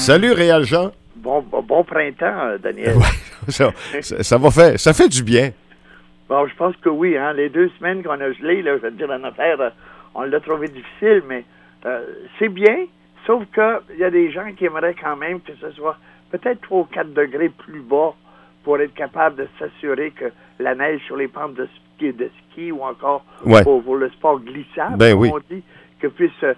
Salut, Réal Jean. Bon printemps, Daniel. Ouais, ça fait du bien. Bon, je pense que oui, hein. Les 2 semaines qu'on a gelé, là, je veux dire, en affaire, on l'a trouvé difficile, mais c'est bien, sauf que il y a des gens qui aimeraient quand même que ce soit peut-être 3 ou 4 degrés plus bas pour être capable de s'assurer que la neige sur les pentes de ski ou encore pour le sport glissable, comme on dit, que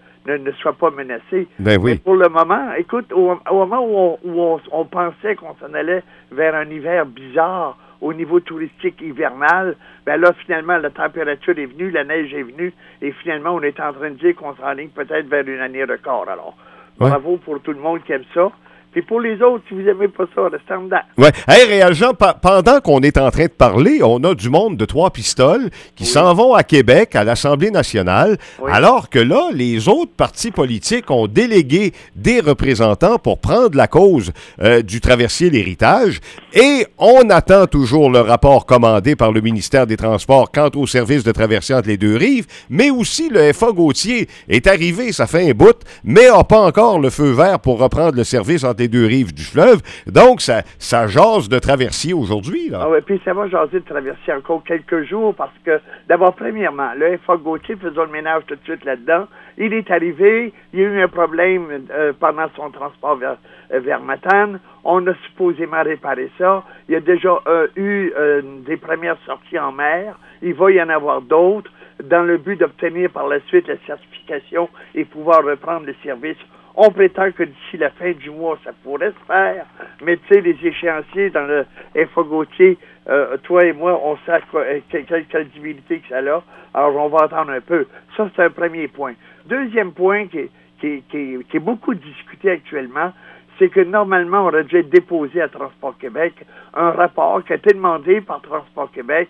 ne soit pas menacé. Mais pour le moment, écoute, au moment où on pensait qu'on s'en allait vers un hiver bizarre au niveau touristique hivernal, ben là, finalement, la température est venue, la neige est venue, et finalement, on est en train de dire qu'on s'enligne peut-être vers une année record. Alors, bravo pour tout le monde qui aime ça. Puis pour les autres, si vous n'aimez pas ça, restez en dedans. Oui. Hey, Réal Jean, pendant qu'on est en train de parler, on a du monde de Trois-Pistoles qui s'en vont à Québec, à l'Assemblée nationale, alors que là, les autres partis politiques ont délégué des représentants pour prendre la cause du traversier l'héritage. Et on attend toujours le rapport commandé par le ministère des Transports quant au service de traversier entre les deux rives, mais aussi le FA Gauthier est arrivé, ça fait un bout, mais n'a pas encore le feu vert pour reprendre le service entre les deux rives du fleuve. Donc, ça jase de traversier aujourd'hui, là. Ah oui, puis ça va jaser de traversier encore quelques jours parce que, d'abord, premièrement, le FA Gauthier, faisons le ménage tout de suite là-dedans, il est arrivé, il y a eu un problème pendant son transport vers Matane. On a supposément réparé ça. Il y a déjà eu des premières sorties en mer. Il va y en avoir d'autres dans le but d'obtenir par la suite la certification et pouvoir reprendre le service. On prétend que d'ici la fin du mois, ça pourrait se faire, mais tu sais, les échéanciers dans le FA Gauthier, toi et moi, on sait quelle crédibilité que ça a, alors on va attendre un peu. Ça, c'est un premier point. Deuxième point qui est beaucoup discuté actuellement, c'est que normalement, on aurait dû être déposé à Transport Québec un rapport qui a été demandé par Transport Québec,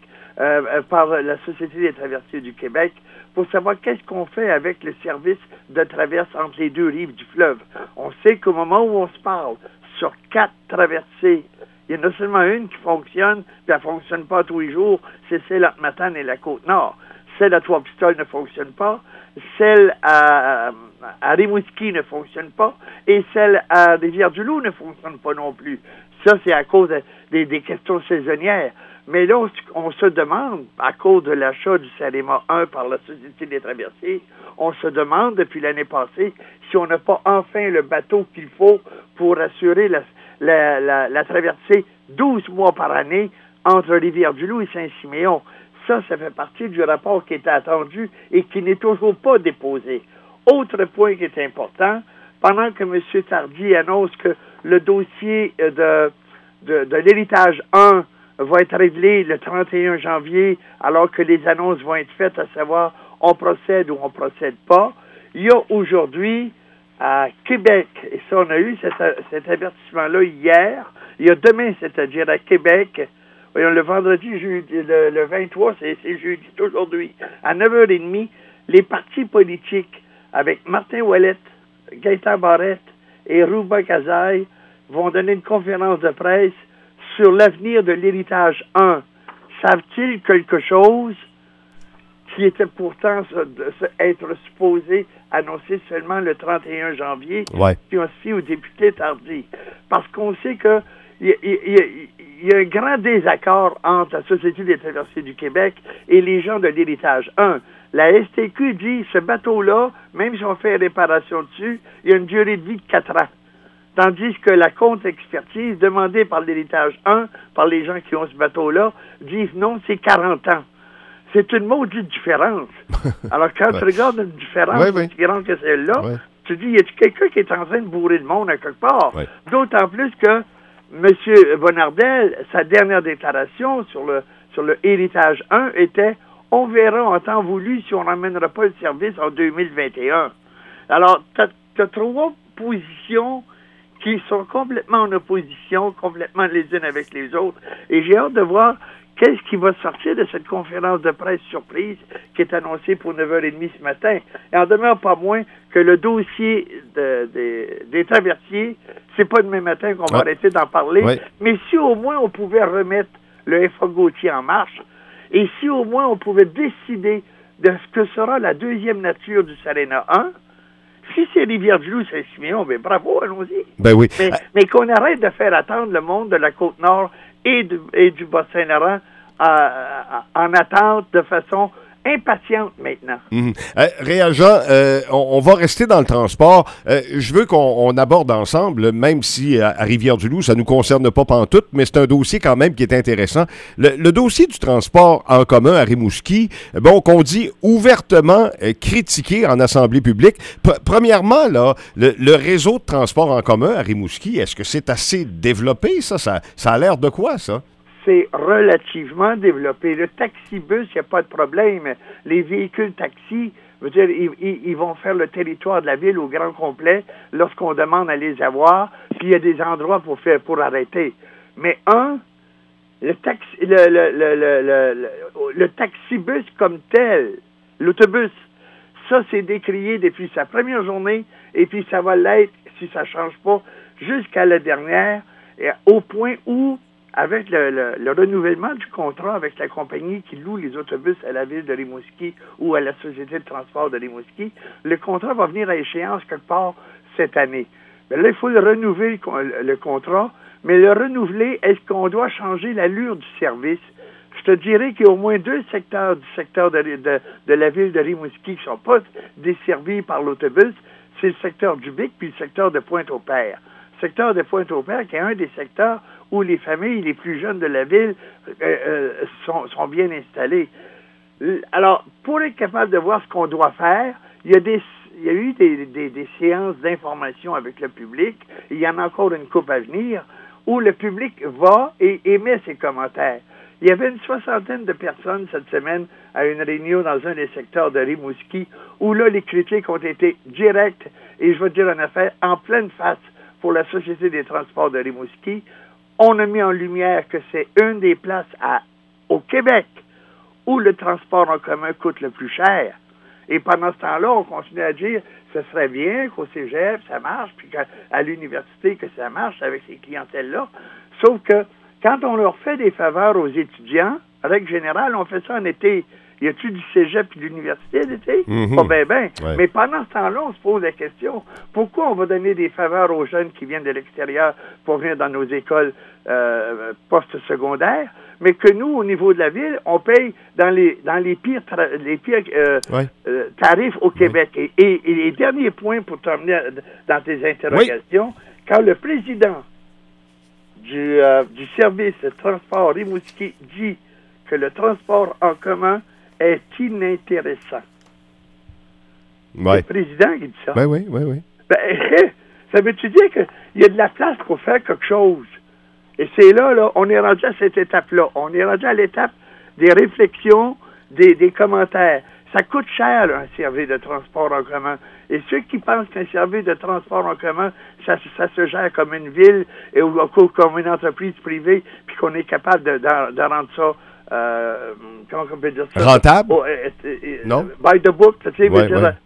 par la Société des traversiers du Québec, pour savoir qu'est-ce qu'on fait avec le service de traverse entre les deux rives du fleuve. On sait qu'au moment où on se parle, sur 4 traversées, il y en a seulement une qui fonctionne, puis elle ne fonctionne pas tous les jours, c'est celle entre Matane et la Côte-Nord. Celle à Trois-Pistoles ne fonctionne pas, celle à Rimouski ne fonctionne pas, et celle à Rivière-du-Loup ne fonctionne pas non plus. Ça, c'est à cause des questions saisonnières. Mais là, on se demande, à cause de l'achat du Saléma 1 par la Société des traversiers, on se demande depuis l'année passée si on n'a pas enfin le bateau qu'il faut pour assurer la traversée 12 mois par année entre Rivière-du-Loup et Saint-Siméon. Ça fait partie du rapport qui était attendu et qui n'est toujours pas déposé. Autre point qui est important, pendant que M. Tardy annonce que le dossier de l'héritage 1 va être réglé le 31 janvier, alors que les annonces vont être faites, à savoir on procède ou on procède pas. Il y a aujourd'hui à Québec, et ça on a eu cet avertissement-là hier, il y a demain, c'est-à-dire à Québec, voyons, le vendredi, le 23, c'est jeudi aujourd'hui, à 9h30, les partis politiques avec Martin Ouellette, Gaëtan Barrette et Rouba Kazaï vont donner une conférence de presse sur l'avenir de l'héritage 1. Savent-ils quelque chose qui était pourtant être supposé annoncer seulement le 31 janvier, puis on se fie au député Tardy? Parce qu'on sait que il y a un grand désaccord entre la Société des traversiers du Québec et les gens de l'héritage 1. La STQ dit, ce bateau-là, même si on fait réparation dessus, il y a une durée de vie de 4 ans. Tandis que la contre-expertise demandée par l'héritage 1, par les gens qui ont ce bateau-là, disent non, c'est 40 ans. C'est une maudite différence. Alors, quand tu regardes une différence aussi grande que celle-là, tu dis, y a-t-il quelqu'un qui est en train de bourrer le monde à quelque part? D'autant plus que M. Bonnardel, sa dernière déclaration sur le héritage 1 était « On verra en temps voulu si on n'emmènera pas le service en 2021 ». Alors, tu as 3 positions qui sont complètement en opposition, complètement les unes avec les autres. Et j'ai hâte de voir qu'est-ce qui va sortir de cette conférence de presse surprise qui est annoncée pour 9h30 ce matin. Et en demeure pas moins que le dossier des traversiers, c'est pas demain matin qu'on va arrêter d'en parler, mais si au moins on pouvait remettre le FA Gauthier en marche, et si au moins on pouvait décider de ce que sera la deuxième nature du Saléna 1, Si c'est Rivière-du-Loup, Saint-Siméon, ben bravo, allons-y. Ben oui. Mais qu'on arrête de faire attendre le monde de la Côte-Nord et du Bas-Saint-Laurent en attente de façon impatiente maintenant. Réagent, on va rester dans le transport. Je veux qu'on aborde ensemble, même si à Rivière-du-Loup, ça ne nous concerne pas pantoute, mais c'est un dossier quand même qui est intéressant. Le dossier du transport en commun à Rimouski, qu'on dit ouvertement critiqué en assemblée publique. Premièrement, là, le réseau de transport en commun à Rimouski, est-ce que c'est assez développé, ça? Ça a l'air de quoi, ça? C'est relativement développé. Le taxi-bus, il n'y a pas de problème. Les véhicules taxis, je veux dire, ils vont faire le territoire de la ville au grand complet lorsqu'on demande à les avoir, puis il y a des endroits pour arrêter. Mais le taxi-bus comme tel, l'autobus, ça, c'est décrié depuis sa première journée, et puis ça va l'être, si ça ne change pas, jusqu'à la dernière, et au point où avec le renouvellement du contrat avec la compagnie qui loue les autobus à la ville de Rimouski ou à la Société de transport de Rimouski, le contrat va venir à échéance quelque part cette année. Mais là, il faut renouveler le contrat, mais le renouveler, est-ce qu'on doit changer l'allure du service? Je te dirais qu'il y a au moins 2 secteurs du secteur de la ville de Rimouski qui ne sont pas desservis par l'autobus. C'est le secteur du Bic puis le secteur de Pointe-au-Père. Le secteur de Pointe-au-Père qui est un des secteurs où les familles les plus jeunes de la ville sont bien installées. Alors, pour être capable de voir ce qu'on doit faire, il y a eu des séances d'information avec le public, il y en a encore une couple à venir, où le public va et émet ses commentaires. Il y avait une 60aine de personnes cette semaine à une réunion dans un des secteurs de Rimouski, où là, les critiques ont été directes, et je vais te dire une affaire, en pleine face pour la Société des transports de Rimouski. On a mis en lumière que c'est une des places au Québec où le transport en commun coûte le plus cher. Et pendant ce temps-là, on continue à dire ce serait bien qu'au cégep, ça marche, puis qu'à l'université, que ça marche avec ces clientèles-là. Sauf que quand on leur fait des faveurs aux étudiants, en règle générale, on fait ça en été. Y a-tu du cégep et de l'université d'été? Pas bien. Ouais. Mais pendant ce temps-là, on se pose la question, pourquoi on va donner des faveurs aux jeunes qui viennent de l'extérieur pour venir dans nos écoles post-secondaires, mais que nous, au niveau de la ville, on paye dans les pires tarifs au Québec. Et les derniers points pour terminer dans tes interrogations, quand le président du service de transport Rimouski dit que le transport en commun est inintéressant. Ouais. C'est le président qui dit ça. Oui. Ça veut-tu dire qu'il y a de la place pour faire quelque chose? Et c'est là, on est rendu à cette étape-là. On est rendu à l'étape des réflexions, des commentaires. Ça coûte cher, là, un service de transport en commun. Et ceux qui pensent qu'un service de transport en commun, ça se gère comme une ville ou comme une entreprise privée, puis qu'on est capable de rendre ça comment on peut dire ça? Rentable? Non? By the book, tu sais,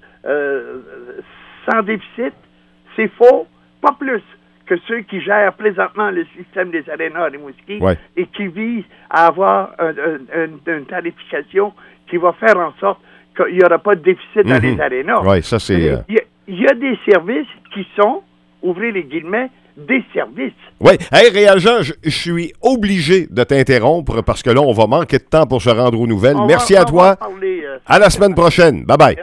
sans déficit, c'est faux, pas plus que ceux qui gèrent présentement le système des arénas à Rimouski et qui visent à avoir une tarification qui va faire en sorte qu'il n'y aura pas de déficit dans les arénas. Oui, ça c'est... Il y a des services qui sont, ouvrez les guillemets, des services. Oui. Hey, Réagent, je suis obligé de t'interrompre parce que là, on va manquer de temps pour se rendre aux nouvelles. Merci à toi. À la semaine prochaine. Bye-bye.